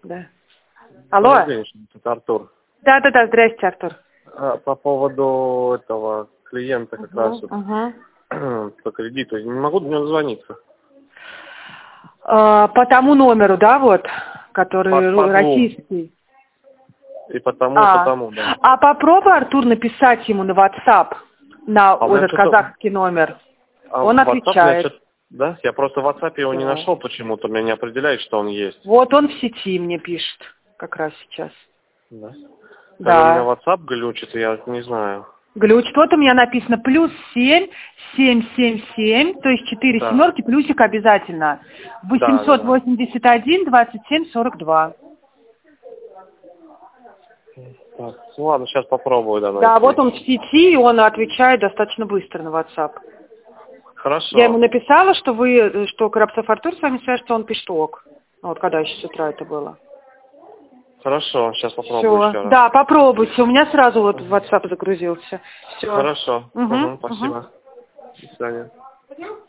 Да. Алло. Добрый день, это Артур. Да, здрасте, Артур. По поводу этого клиента как раз вот, по кредиту. Не могу до него дозвониться. По тому номеру, да, вот, который российский. И потому, да. А попробуй, Артур, написать ему на WhatsApp, на этот казахский номер. Он отвечает. Да? Я просто в WhatsApp его не нашел почему-то. Меня не определяет, что он есть. Вот он в сети мне пишет как раз сейчас. Да? Да. У меня WhatsApp глючит, я не знаю. Глючит. Вот у меня написано +7 777, то есть 4 семерки, плюсик обязательно. 881 27 42. Так, ну ладно, сейчас попробую. Да, вот он в сети, и он отвечает достаточно быстро на WhatsApp. Хорошо. Я ему написала, что Коробцов Артур с вами свяжется, он пишет ок. Вот когда еще с утра это было. Хорошо, сейчас попробую еще раз. Да, попробуйте. У меня сразу вот в WhatsApp загрузился. Все. Хорошо. Спасибо. До свидания.